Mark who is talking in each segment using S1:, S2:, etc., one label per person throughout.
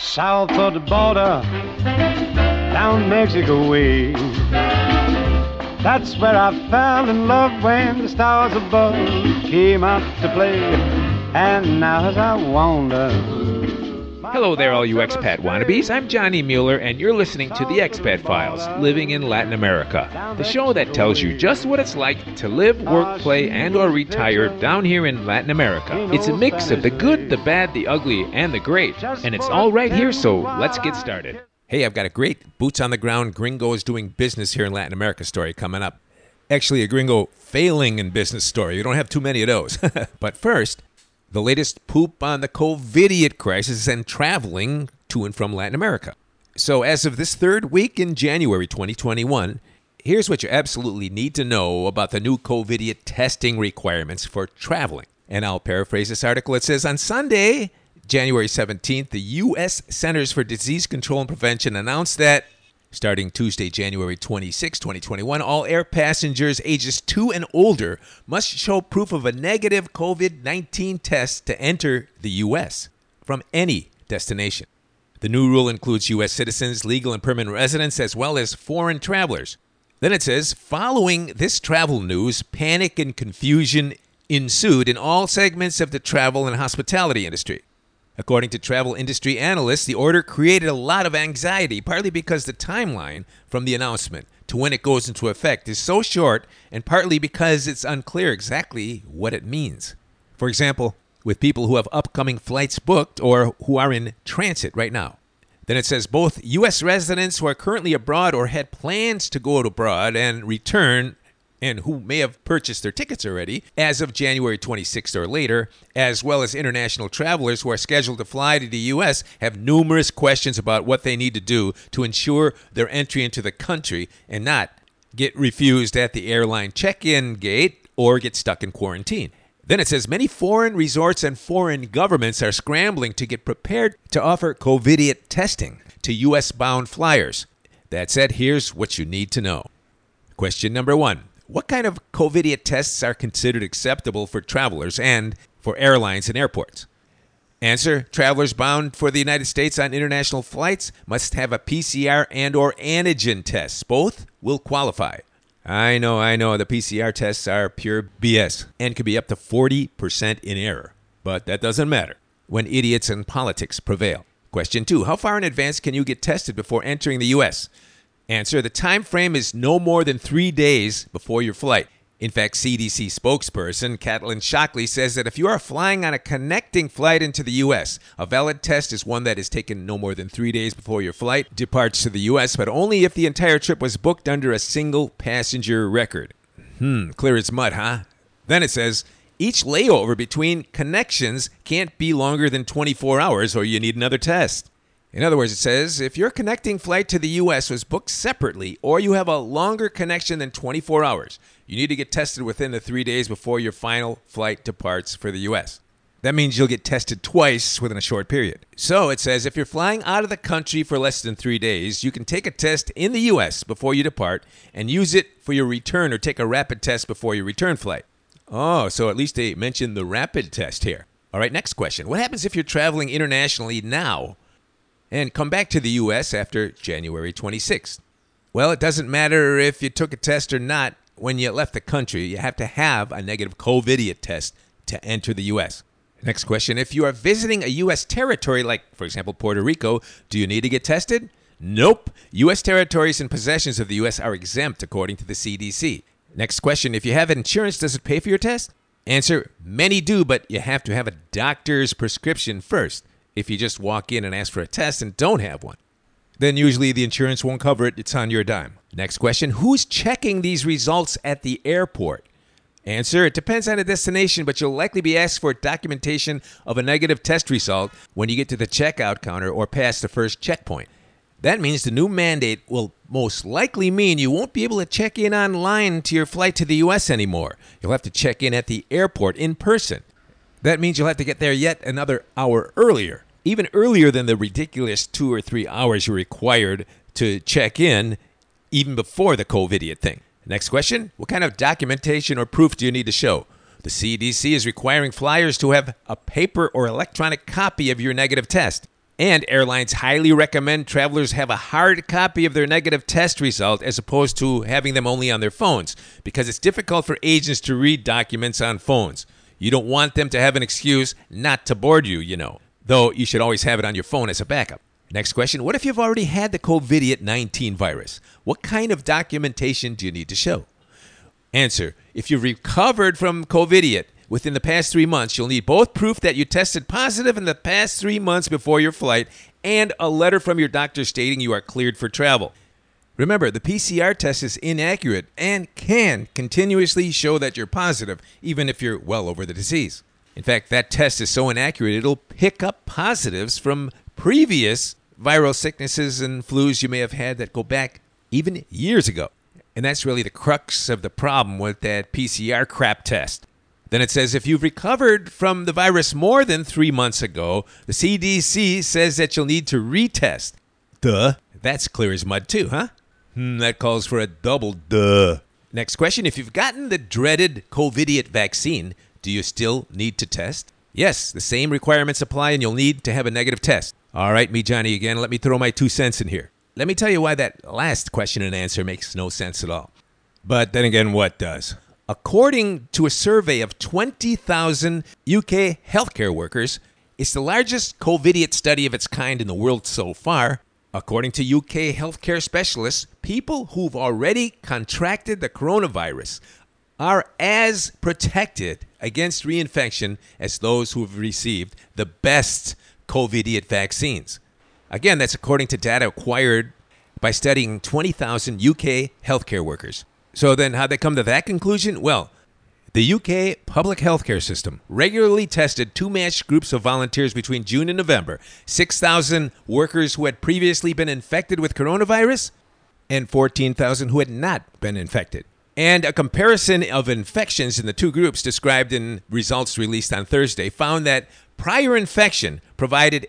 S1: south of the border, down Mexico way. That's where I fell in love when the stars above came out to play. And now as I wander...
S2: Hello there, all you expat wannabes. I'm Johnny Mueller, and you're listening to The Expat Files, Living in Latin America, the show that tells you just what it's like to live, work, play, and or retire down here in Latin America. It's a mix of the good, the bad, the ugly, and the great, and it's all right here, so let's get started. Hey, I've got a great boots-on-the-ground gringos doing business here in Latin America story coming up. Actually, a gringo failing in business story. You don't have too many of those. But first, the latest poop on the COVIDiot crisis and traveling to and from Latin America. So as of this third week in January 2021, here's what you absolutely need to know about the new COVIDiot testing requirements for traveling. And I'll paraphrase this article. It says, on Sunday, January 17th, the U.S. Centers for Disease Control and Prevention announced that starting Tuesday, January 26, 2021, all air passengers ages 2 and older must show proof of a negative COVID-19 test to enter the U.S. from any destination. The new rule includes U.S. citizens, legal and permanent residents, as well as foreign travelers. Then it says, following this travel news, panic and confusion ensued in all segments of the travel and hospitality industry. According to travel industry analysts, the order created a lot of anxiety, partly because the timeline from the announcement to when it goes into effect is so short, and partly because it's unclear exactly what it means. For example, with people who have upcoming flights booked or who are in transit right now. Then it says both U.S. residents who are currently abroad or had plans to go abroad and return, and who may have purchased their tickets already as of January 26th or later, as well as international travelers who are scheduled to fly to the U.S., have numerous questions about what they need to do to ensure their entry into the country and not get refused at the airline check-in gate or get stuck in quarantine. Then it says many foreign resorts and foreign governments are scrambling to get prepared to offer COVIDiot testing to U.S.-bound flyers. That said, here's what you need to know. Question number 1. What kind of COVIDiot tests are considered acceptable for travelers and for airlines and airports? Answer, travelers bound for the United States on international flights must have a PCR and or antigen test. Both will qualify. I know, the PCR tests are pure BS and could be up to 40% in error. But that doesn't matter when idiots in politics prevail. Question 2, how far in advance can you get tested before entering the U.S.? Answer, the time frame is no more than 3 days before your flight. In fact, CDC spokesperson Katalin Shockley says that if you are flying on a connecting flight into the U.S., a valid test is one that is taken no more than 3 days before your flight departs to the U.S., but only if the entire trip was booked under a single passenger record. Clear as mud, huh? Then it says, each layover between connections can't be longer than 24 hours or you need another test. In other words, it says, if your connecting flight to the U.S. was booked separately or you have a longer connection than 24 hours, you need to get tested within the 3 days before your final flight departs for the U.S. That means you'll get tested twice within a short period. So it says, if you're flying out of the country for less than 3 days, you can take a test in the U.S. before you depart and use it for your return or take a rapid test before your return flight. Oh, so at least they mentioned the rapid test here. All right, next question. What happens if you're traveling internationally now and come back to the U.S. after January 26th? Well, it doesn't matter if you took a test or not. When you left the country, you have to have a negative COVIDiot test to enter the U.S. Next question. If you are visiting a U.S. territory, like, for example, Puerto Rico, do you need to get tested? Nope. U.S. territories and possessions of the U.S. are exempt, according to the CDC. Next question. If you have insurance, does it pay for your test? Answer, many do, but you have to have a doctor's prescription first. If you just walk in and ask for a test and don't have one, then usually the insurance won't cover it. It's on your dime. Next question. Who's checking these results at the airport? Answer, it depends on the destination, but you'll likely be asked for documentation of a negative test result when you get to the checkout counter or past the first checkpoint. That means the new mandate will most likely mean you won't be able to check in online to your flight to the U.S. anymore. You'll have to check in at the airport in person. That means you'll have to get there yet another hour earlier, even earlier than the ridiculous 2 or 3 hours you're required to check in, even before the COVIDiot thing. Next question, what kind of documentation or proof do you need to show? The CDC is requiring flyers to have a paper or electronic copy of your negative test. And airlines highly recommend travelers have a hard copy of their negative test result as opposed to having them only on their phones, because it's difficult for agents to read documents on phones. You don't want them to have an excuse not to board you, though you should always have it on your phone as a backup. Next question, what if you've already had the COVID-19 virus? What kind of documentation do you need to show? Answer, if you've recovered from COVID within the past 3 months, you'll need both proof that you tested positive in the past 3 months before your flight and a letter from your doctor stating you are cleared for travel. Remember, the PCR test is inaccurate and can continuously show that you're positive, even if you're well over the disease. In fact, that test is so inaccurate, it'll pick up positives from previous viral sicknesses and flus you may have had that go back even years ago. And that's really the crux of the problem with that PCR crap test. Then it says if you've recovered from the virus more than 3 months ago, the CDC says that you'll need to retest. Duh. That's clear as mud too, huh? That calls for a double duh. Next question, if you've gotten the dreaded COVID vaccine, do you still need to test? Yes, the same requirements apply and you'll need to have a negative test. All right, me Johnny again. Let me throw my 2 cents in here. Let me tell you why that last question and answer makes no sense at all. But then again, what does? According to a survey of 20,000 UK healthcare workers, it's the largest COVID study of its kind in the world so far. According to UK healthcare specialists, people who've already contracted the coronavirus are as protected against reinfection as those who've received the best COVID vaccines. Again, that's according to data acquired by studying 20,000 UK healthcare workers. So then how'd they come to that conclusion? Well, the UK public healthcare system regularly tested 2 matched groups of volunteers between June and November, 6,000 workers who had previously been infected with coronavirus and 14,000 who had not been infected. And a comparison of infections in the 2 groups described in results released on Thursday found that prior infection provided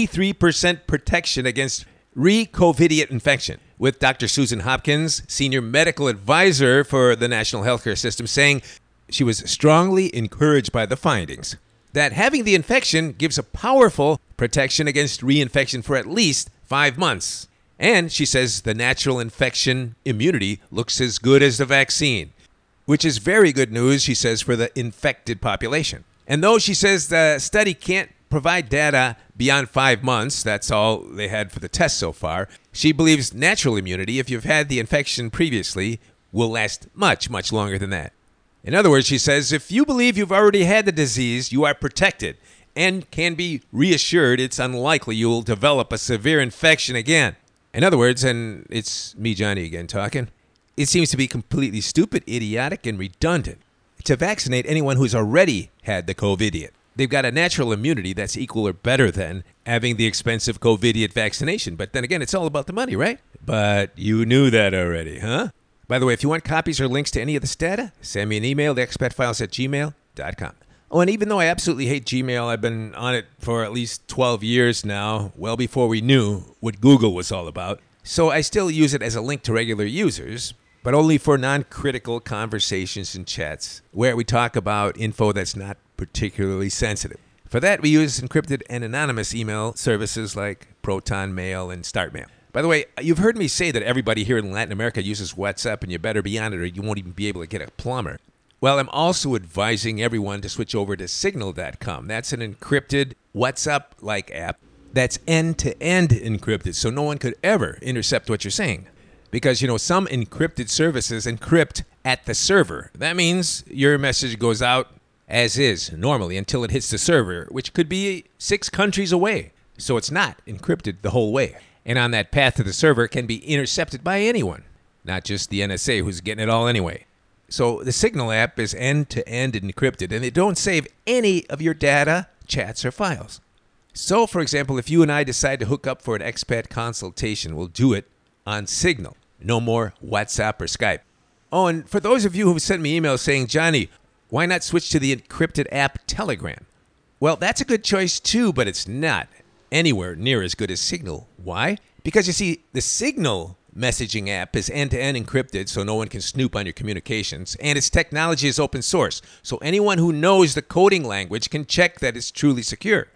S2: 83% protection against re-COVID infection, with Dr. Susan Hopkins, senior medical advisor for the National Healthcare System, saying she was strongly encouraged by the findings that having the infection gives a powerful protection against reinfection for at least 5 months. And she says the natural infection immunity looks as good as the vaccine, which is very good news, she says, for the infected population. And though she says the study can't provide data beyond 5 months, that's all they had for the test so far, she believes natural immunity, if you've had the infection previously, will last much, much longer than that. In other words, she says, if you believe you've already had the disease, you are protected and can be reassured it's unlikely you'll develop a severe infection again. In other words, and it's me, Johnny, again talking, it seems to be completely stupid, idiotic, and redundant to vaccinate anyone who's already had the COVID. They've got a natural immunity that's equal or better than having the expensive COVID vaccination. But then again, it's all about the money, right? But you knew that already, huh? By the way, if you want copies or links to any of this data, send me an email to expatfiles@gmail.com. Oh, and even though I absolutely hate Gmail, I've been on it for at least 12 years now, well before we knew what Google was all about. So I still use it as a link to regular users, but only for non-critical conversations and chats where we talk about info that's not particularly sensitive. For that, we use encrypted and anonymous email services like Proton Mail and StartMail. By the way, you've heard me say that everybody here in Latin America uses WhatsApp, and you better be on it or you won't even be able to get a plumber. Well, I'm also advising everyone to switch over to Signal.com. That's an encrypted WhatsApp-like app that's end-to-end encrypted, so no one could ever intercept what you're saying. Because, some encrypted services encrypt at the server. That means your message goes out as is normally until it hits the server, which could be 6 countries away. So it's not encrypted the whole way. And on that path to the server can be intercepted by anyone, not just the NSA who's getting it all anyway. So the Signal app is end-to-end encrypted, and they don't save any of your data, chats, or files. So, for example, if you and I decide to hook up for an expat consultation, we'll do it on Signal. No more WhatsApp or Skype. Oh, and for those of you who've sent me emails saying, Johnny, why not switch to the encrypted app Telegram? Well, that's a good choice too, but it's not anywhere near as good as Signal. Why? Because you see, the Signal messaging app is end-to-end encrypted so no one can snoop on your communications, and its technology is open source, so anyone who knows the coding language can check that it's truly secure.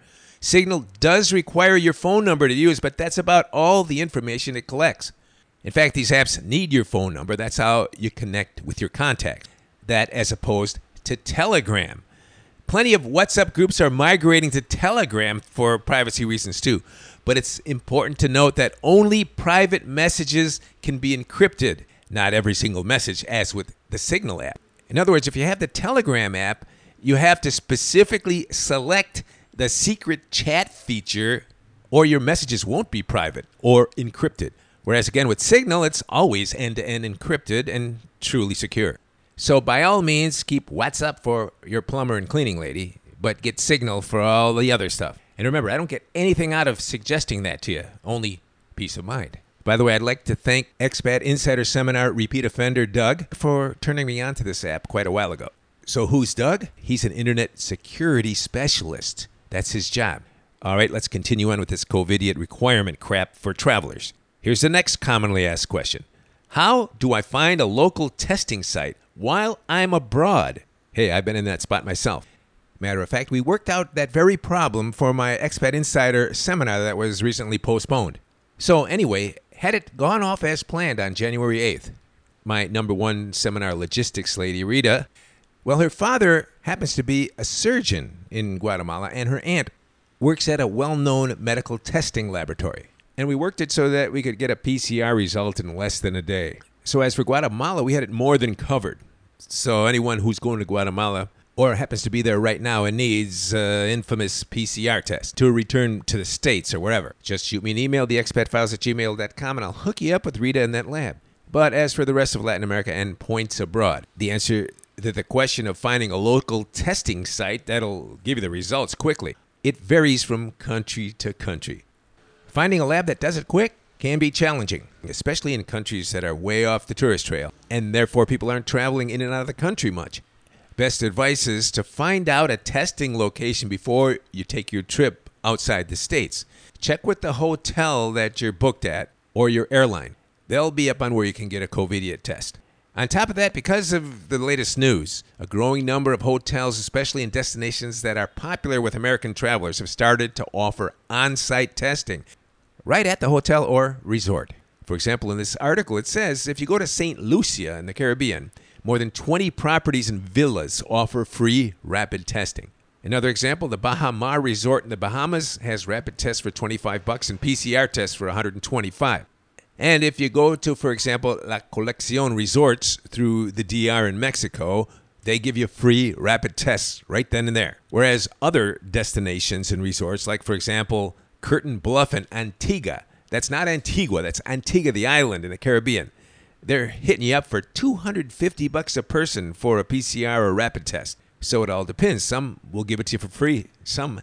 S2: Signal does require your phone number to use, but that's about all the information it collects. In fact, these apps need your phone number. That's how you connect with your contact. That as opposed to Telegram. Plenty of WhatsApp groups are migrating to Telegram for privacy reasons too. But it's important to note that only private messages can be encrypted, not every single message, as with the Signal app. In other words, if you have the Telegram app, you have to specifically select the secret chat feature or your messages won't be private or encrypted. Whereas again, with Signal, it's always end-to-end encrypted and truly secure. So by all means, keep WhatsApp for your plumber and cleaning lady, but get Signal for all the other stuff. And remember, I don't get anything out of suggesting that to you, only peace of mind. By the way, I'd like to thank Expat Insider Seminar repeat offender Doug for turning me on to this app quite a while ago. So who's Doug? He's an internet security specialist. That's his job. All right, let's continue on with this COVIDiot requirement crap for travelers. Here's the next commonly asked question. How do I find a local testing site while I'm abroad? Hey, I've been in that spot myself. Matter of fact, we worked out that very problem for my Expat Insider seminar that was recently postponed. So anyway, had it gone off as planned on January 8th, my number one seminar logistics lady, Rita, well, her father happens to be a surgeon in Guatemala, and her aunt works at a well-known medical testing laboratory. And we worked it so that we could get a PCR result in less than a day. So as for Guatemala, we had it more than covered. So anyone who's going to Guatemala or happens to be there right now and needs infamous PCR test to return to the States or wherever, just shoot me an email, theexpatfiles@gmail.com, and I'll hook you up with Rita in that lab. But as for the rest of Latin America and points abroad, the answer to the question of finding a local testing site that'll give you the results quickly, it varies from country to country. Finding a lab that does it quick can be challenging, especially in countries that are way off the tourist trail, and therefore people aren't traveling in and out of the country much. Best advice is to find out a testing location before you take your trip outside the States. Check with the hotel that you're booked at or your airline. They'll be up on where you can get a COVIDiot test. On top of that, because of the latest news, a growing number of hotels, especially in destinations that are popular with American travelers, have started to offer on-site testing right at the hotel or resort. For example, in this article, it says if you go to St. Lucia in the Caribbean, more than 20 properties and villas offer free rapid testing. Another example, the Baha Mar Resort in the Bahamas has rapid tests for $25 and PCR tests for $125. And if you go to, for example, La Colección Resorts through the DR in Mexico, they give you free rapid tests right then and there. Whereas other destinations and resorts, like, for example, Curtin Bluff and Antigua, that's not Antigua, that's Antigua the island in the Caribbean, they're hitting you up for $250 a person for a PCR or rapid test. So it all depends. Some will give it to you for free. Some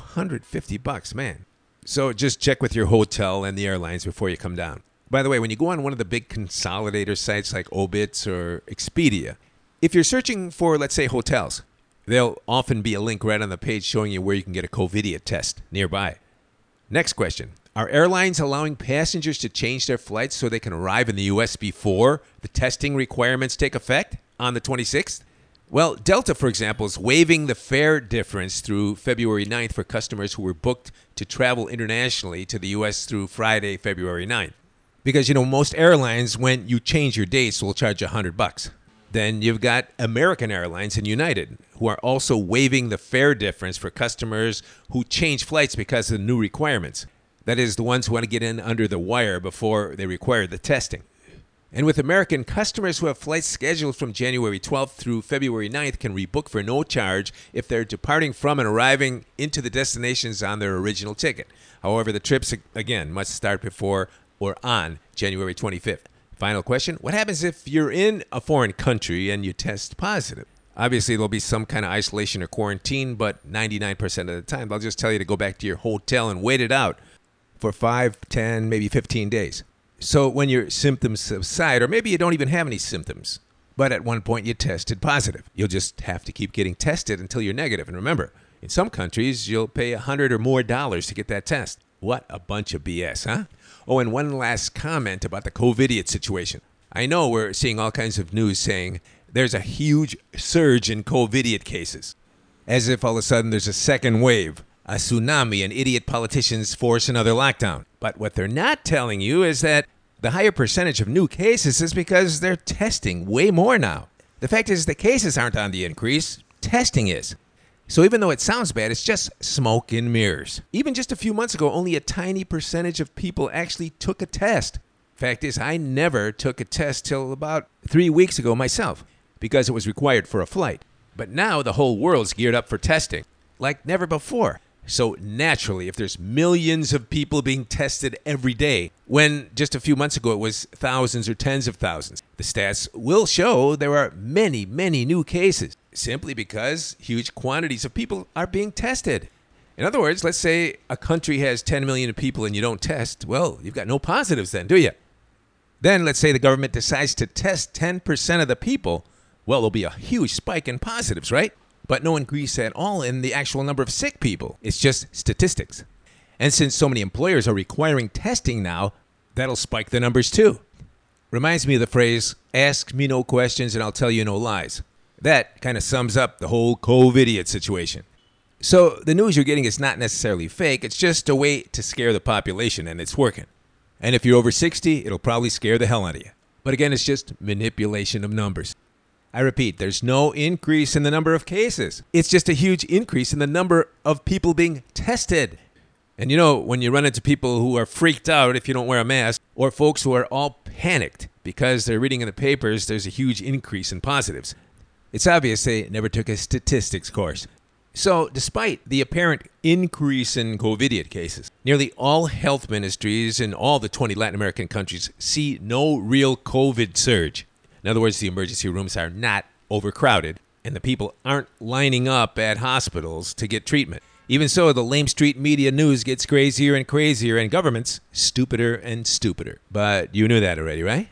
S2: $250, man. So just check with your hotel and the airlines before you come down. By the way, when you go on one of the big consolidator sites like Obits or Expedia, if you're searching for, let's say, hotels, there'll often be a link right on the page showing you where you can get a COVIDiot test nearby. Next question. Are airlines allowing passengers to change their flights so they can arrive in the U.S. before the testing requirements take effect on the 26th? Well, Delta, for example, is waiving the fare difference through February 9th for customers who were booked to travel internationally to the U.S. through Friday, February 9th. Because, most airlines, when you change your dates, will charge $100. Then you've got American Airlines and United, who are also waiving the fare difference for customers who change flights because of the new requirements. That is, the ones who want to get in under the wire before they require the testing. And with American, customers who have flights scheduled from January 12th through February 9th can rebook for no charge if they're departing from and arriving into the destinations on their original ticket. However, the trips, again, must start before or on January 25th. Final question, what happens if you're in a foreign country and you test positive? Obviously, there'll be some kind of isolation or quarantine, but 99% of the time, they'll just tell you to go back to your hotel and wait it out for 5, 10, maybe 15 days. So when your symptoms subside, or maybe you don't even have any symptoms, but at one point you tested positive, you'll just have to keep getting tested until you're negative. And remember, in some countries, you'll pay $100 or more to get that test. What a bunch of BS, huh? Oh, and one last comment about the COVIDiot situation. I know we're seeing all kinds of news saying there's a huge surge in COVIDiot cases, as if all of a sudden there's a second wave. a tsunami and idiot politicians force another lockdown. But what they're not telling you is that the higher percentage of new cases is because they're testing way more now. The fact is the cases aren't on the increase, testing is. So even though it sounds bad, it's just smoke and mirrors. Even just a few months ago, only a tiny percentage of people actually took a test. Fact is, I never took a test till about 3 weeks ago myself, because it was required for a flight. But now the whole world's geared up for testing, like never before. So naturally, if there's millions of people being tested every day, when just a few months ago it was thousands or tens of thousands, the stats will show there are many, many new cases, simply because huge quantities of people are being tested. In other words, let's say a country has 10 million people and you don't test. Well, you've got no positives then, do you? Then let's say the government decides to test 10% of the people. Well, there'll be a huge spike in positives, right? But no increase at all in the actual number of sick people. It's just statistics. And since so many employers are requiring testing now, that'll spike the numbers too. Reminds me of the phrase, ask me no questions and I'll tell you no lies. That kind of sums up the whole COVID-idiot situation. So the news you're getting is not necessarily fake. It's just a way to scare the population, and it's working. And if you're over 60, it'll probably scare the hell out of you. But again, it's just manipulation of numbers. I repeat, there's no increase in the number of cases. It's just a huge increase in the number of people being tested. And you know, when you run into people who are freaked out if you don't wear a mask, or folks who are all panicked because they're reading in the papers there's a huge increase in positives, it's obvious they never took a statistics course. So, despite the apparent increase in COVID cases, nearly all health ministries in all the 20 Latin American countries see no real COVID surge. In other words, the emergency rooms are not overcrowded, and the people aren't lining up at hospitals to get treatment. Even so, the lame street media news gets crazier and crazier, and governments stupider and stupider. But you knew that already, right?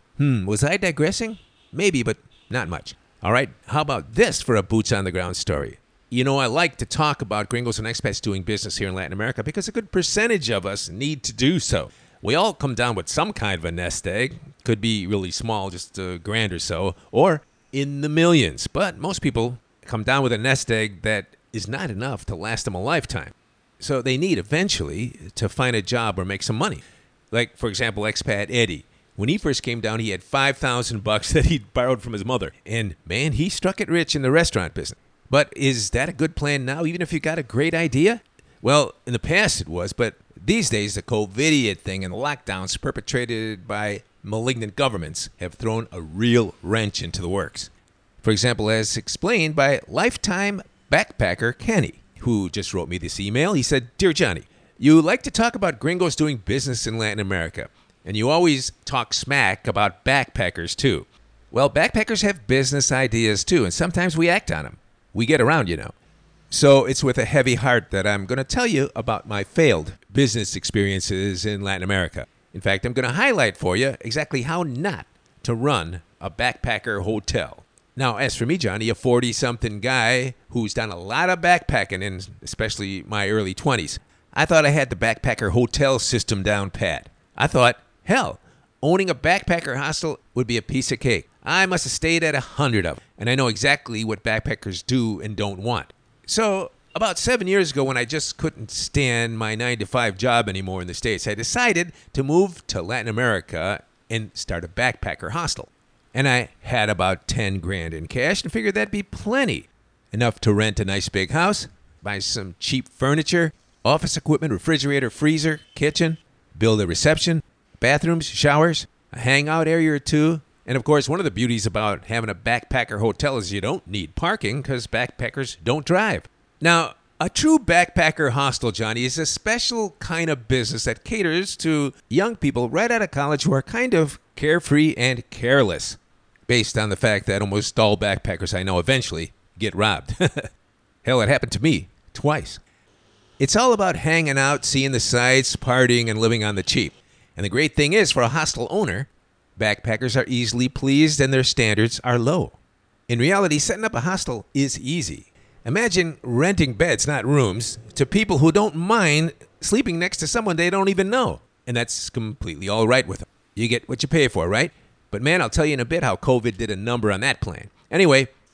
S2: Was I digressing? Maybe, but not much. All right, how about this for a boots-on-the-ground story? You know, I like to talk about gringos and expats doing business here in Latin America because a good percentage of us need to do so. We all come down with some kind of a nest egg. Could be really small, just $1,000 or so, or in the millions. But most people come down with a nest egg that is not enough to last them a lifetime. So they need eventually to find a job or make some money. Like, for example, expat Eddie. When he first came down, he had $5,000 that he'd borrowed from his mother. And man, he struck it rich in the restaurant business. But is that a good plan now, even if you got a great idea? Well, in the past it was, but these days the COVID thing and the lockdowns perpetrated by malignant governments have thrown a real wrench into the works. For example, as explained by lifetime backpacker Kenny, who just wrote me this email. He said, "Dear Johnny, you like to talk about gringos doing business in Latin America, and you always talk smack about backpackers too. Well, backpackers have business ideas too, and sometimes we act on them. We get around, you know. So it's with a heavy heart that I'm going to tell you about my failed business experiences in Latin America. In fact, I'm going to highlight for you exactly how not to run a backpacker hotel. Now, as for me, Johnny, a 40-something guy who's done a lot of backpacking in especially my early 20s, I thought I had the backpacker hotel system down pat. I thought, hell, owning a backpacker hostel would be a piece of cake. I must have stayed at 100 of them, and I know exactly what backpackers do and don't want. So, about 7 years ago, when I just couldn't stand my 9-to-5 job anymore in the States, I decided to move to Latin America and start a backpacker hostel. And I had about $10,000 in cash and figured that'd be plenty. Enough to rent a nice big house, buy some cheap furniture, office equipment, refrigerator, freezer, kitchen, build a reception, bathrooms, showers, a hangout area or two. And of course, one of the beauties about having a backpacker hotel is you don't need parking because backpackers don't drive. Now, a true backpacker hostel, Johnny, is a special kind of business that caters to young people right out of college who are kind of carefree and careless, based on the fact that almost all backpackers I know eventually get robbed. Hell, it happened to me twice. It's all about hanging out, seeing the sights, partying, and living on the cheap. And the great thing is, for a hostel owner, backpackers are easily pleased and their standards are low. In reality, setting up a hostel is easy. Imagine renting beds, not rooms, to people who don't mind sleeping next to someone they don't even know. And that's completely all right with them. You get what you pay for, right? But man, I'll tell you in a bit how COVID did a number on that plan. Anyway,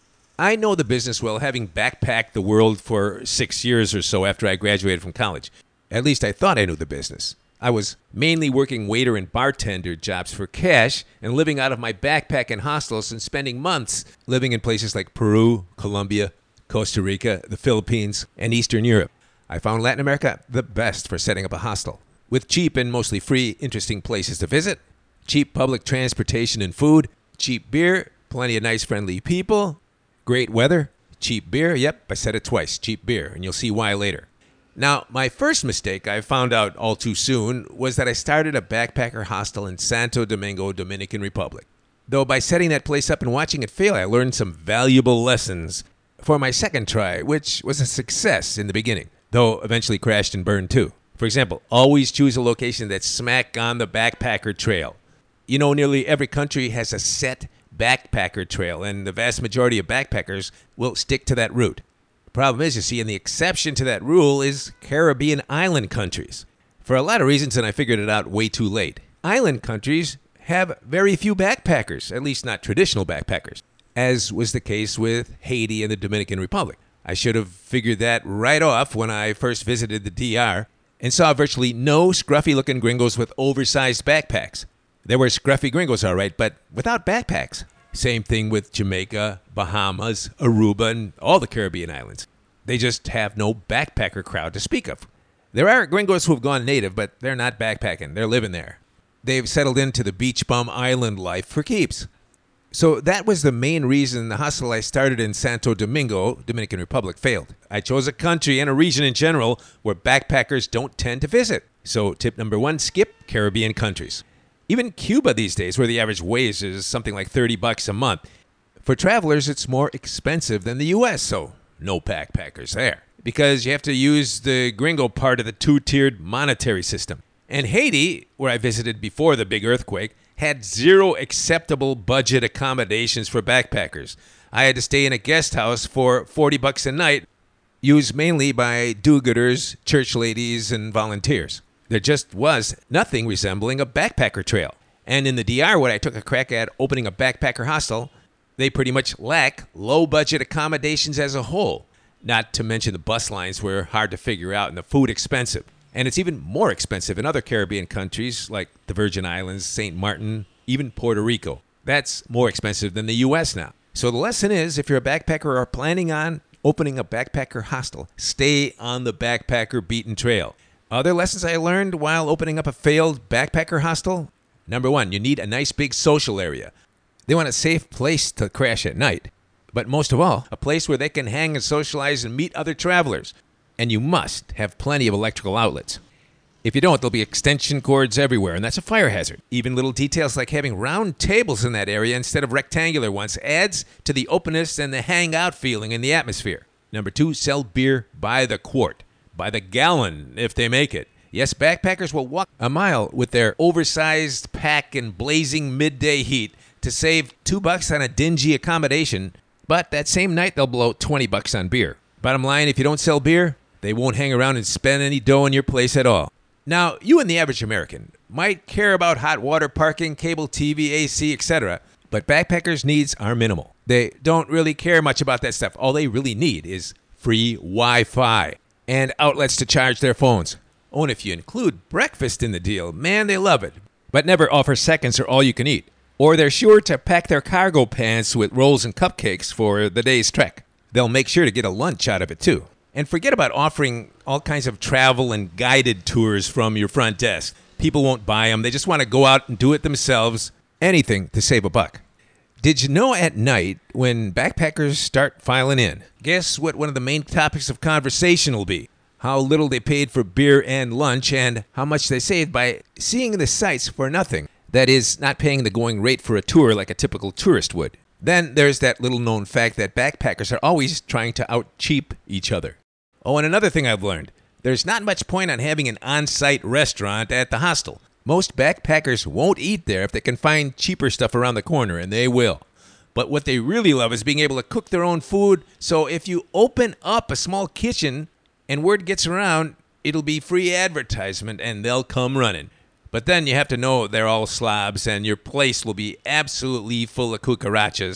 S2: I know the business well, having backpacked the world for 6 years or so after I graduated from college. At least I thought I knew the business. I was mainly working waiter and bartender jobs for cash and living out of my backpack in hostels and spending months living in places like Peru, Colombia, Costa Rica, the Philippines, and Eastern Europe. I found Latin America the best for setting up a hostel, with cheap and mostly free, interesting places to visit, cheap public transportation and food, cheap beer, plenty of nice, friendly people, great weather, cheap beer. Yep, I said it twice, cheap beer, and you'll see why later. Now, my first mistake, I found out all too soon, was that I started a backpacker hostel in Santo Domingo, Dominican Republic. Though by setting that place up and watching it fail, I learned some valuable lessons for my second try, which was a success in the beginning, though eventually crashed and burned too. For example, always choose a location that's smack on the backpacker trail. You know, nearly every country has a set backpacker trail, and the vast majority of backpackers will stick to that route. Problem is, you see, and the exception to that rule is Caribbean island countries. For a lot of reasons, and I figured it out way too late. Island countries have very few backpackers, at least not traditional backpackers, as was the case with Haiti and the Dominican Republic. I should have figured that right off when I first visited the DR and saw virtually no scruffy-looking gringos with oversized backpacks. There were scruffy gringos, all right, but without backpacks. Same thing with Jamaica, Bahamas, Aruba, and all the Caribbean islands. They just have no backpacker crowd to speak of. There are gringos who have gone native, but they're not backpacking. They're living there. They've settled into the beach bum island life for keeps. So that was the main reason the hostel I started in Santo Domingo, Dominican Republic, failed. I chose a country and a region in general where backpackers don't tend to visit. So tip number 1, skip Caribbean countries. Even Cuba these days, where the average wage is something like $30 a month. For travelers, it's more expensive than the U.S., so no backpackers there. Because you have to use the gringo part of the two-tiered monetary system. And Haiti, where I visited before the big earthquake, had 0 acceptable budget accommodations for backpackers. I had to stay in a guest house for $40 a night, used mainly by do-gooders, church ladies, and volunteers. There just was nothing resembling a backpacker trail. And in the DR, when I took a crack at opening a backpacker hostel, they pretty much lack low-budget accommodations as a whole. Not to mention the bus lines were hard to figure out and the food expensive. And it's even more expensive in other Caribbean countries like the Virgin Islands, St. Martin, even Puerto Rico. That's more expensive than the U.S. now. So the lesson is, if you're a backpacker or are planning on opening a backpacker hostel, stay on the backpacker beaten trail. Other lessons I learned while opening up a failed backpacker hostel? Number 1, you need a nice big social area. They want a safe place to crash at night. But most of all, a place where they can hang and socialize and meet other travelers. And you must have plenty of electrical outlets. If you don't, there'll be extension cords everywhere, and that's a fire hazard. Even little details like having round tables in that area instead of rectangular ones adds to the openness and the hangout feeling in the atmosphere. Number 2, sell beer by the quart. By the gallon, if they make it. Yes, backpackers will walk a mile with their oversized pack in blazing midday heat to save $2 on a dingy accommodation, but that same night they'll blow $20 on beer. Bottom line, if you don't sell beer, they won't hang around and spend any dough in your place at all. Now, you and the average American might care about hot water, parking, cable TV, AC, etc., but backpackers' needs are minimal. They don't really care much about that stuff. All they really need is free Wi-Fi and outlets to charge their phones. Oh, and if you include breakfast in the deal, man, they love it. But never offer seconds or all you can eat. Or they're sure to pack their cargo pants with rolls and cupcakes for the day's trek. They'll make sure to get a lunch out of it, too. And forget about offering all kinds of travel and guided tours from your front desk. People won't buy them. They just want to go out and do it themselves. Anything to save a buck. Did you know at night, when backpackers start filing in, guess what one of the main topics of conversation will be? How little they paid for beer and lunch and how much they saved by seeing the sights for nothing. That is, not paying the going rate for a tour like a typical tourist would. Then there's that little known fact that backpackers are always trying to out-cheap each other. Oh, and another thing I've learned. There's not much point on having an on-site restaurant at the hostel. Most backpackers won't eat there if they can find cheaper stuff around the corner, and they will. But what they really love is being able to cook their own food, so if you open up a small kitchen and word gets around, it'll be free advertisement and they'll come running. But then you have to know they're all slobs and your place will be absolutely full of cucarachas.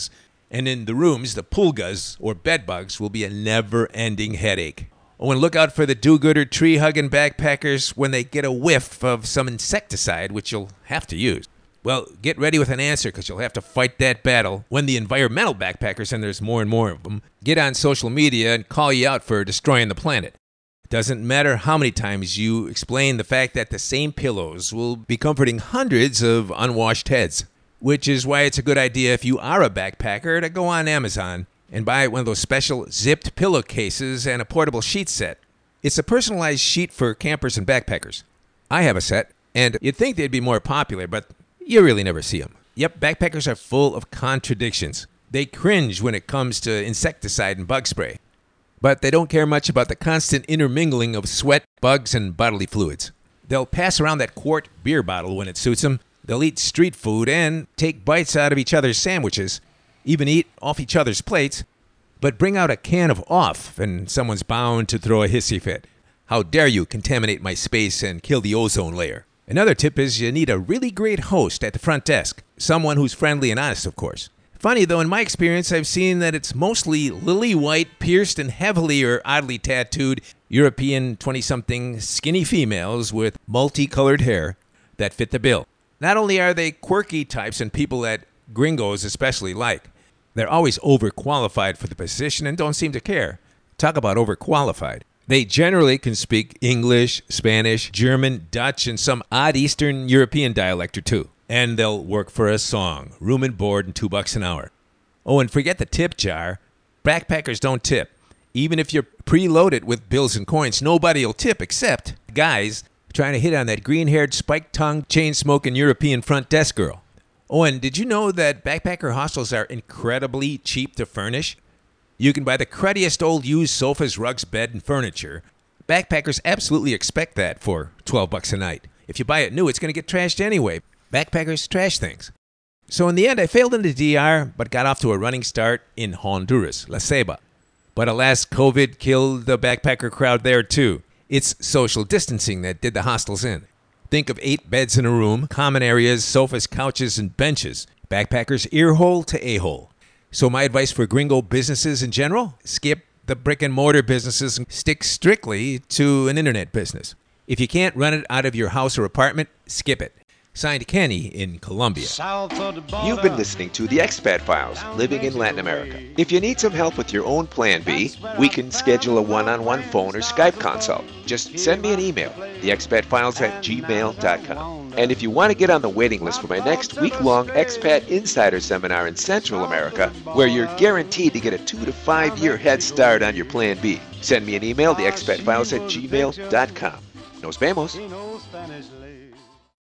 S2: And in the rooms, the pulgas, or bed bugs, will be a never-ending headache. Oh, and look out for the do-gooder tree-hugging backpackers when they get a whiff of some insecticide, which you'll have to use. Well, get ready with an answer, because you'll have to fight that battle when the environmental backpackers, and there's more and more of them, get on social media and call you out for destroying the planet. It doesn't matter how many times you explain the fact that the same pillows will be comforting hundreds of unwashed heads. Which is why it's a good idea if you are a backpacker to go on Amazon and buy one of those special zipped pillowcases and a portable sheet set. It's a personalized sheet for campers and backpackers. I have a set, and you'd think they'd be more popular, but you really never see them. Yep, backpackers are full of contradictions. They cringe when it comes to insecticide and bug spray. But they don't care much about the constant intermingling of sweat, bugs, and bodily fluids. They'll pass around that quart beer bottle when it suits them. They'll eat street food and take bites out of each other's sandwiches, even eat off each other's plates, but bring out a can of off and someone's bound to throw a hissy fit. How dare you contaminate my space and kill the ozone layer? Another tip is you need a really great host at the front desk, someone who's friendly and honest, of course. Funny though, in my experience, I've seen that it's mostly lily-white, pierced and heavily or oddly tattooed European 20-something skinny females with multicolored hair that fit the bill. Not only are they quirky types and people that gringos especially like, they're always overqualified for the position and don't seem to care. Talk about overqualified. They generally can speak English, Spanish, German, Dutch, and some odd Eastern European dialect or two. And they'll work for a song, room and board, and $2 an hour. Oh, and forget the tip jar. Backpackers don't tip. Even if you're preloaded with bills and coins, nobody'll tip except guys trying to hit on that green-haired, spiked-tongued, chain-smoking European front desk girl. Oh, and did you know that backpacker hostels are incredibly cheap to furnish? You can buy the cruddiest old used sofas, rugs, bed, and furniture. Backpackers absolutely expect that for $12 a night. If you buy it new, it's going to get trashed anyway. Backpackers trash things. So in the end, I failed in the DR, but got off to a running start in Honduras, La Ceiba. But alas, COVID killed the backpacker crowd there too. It's social distancing that did the hostels in. Think of 8 beds in a room, common areas, sofas, couches, and benches. Backpackers earhole to a-hole. So my advice for gringo businesses in general, skip the brick and mortar businesses and stick strictly to an internet business. If you can't run it out of your house or apartment, skip it. Signed, Kenny in Colombia.
S3: You've been listening to The Expat Files, Living in Latin America. If you need some help with your own Plan B, we can schedule a one-on-one phone or Skype consult. Just send me an email, theexpatfiles@gmail.com. And if you want to get on the waiting list for my next week-long Expat Insider Seminar in Central America, where you're guaranteed to get a 2 to 5 year head start on your Plan B, send me an email, theexpatfiles@gmail.com. Nos vemos.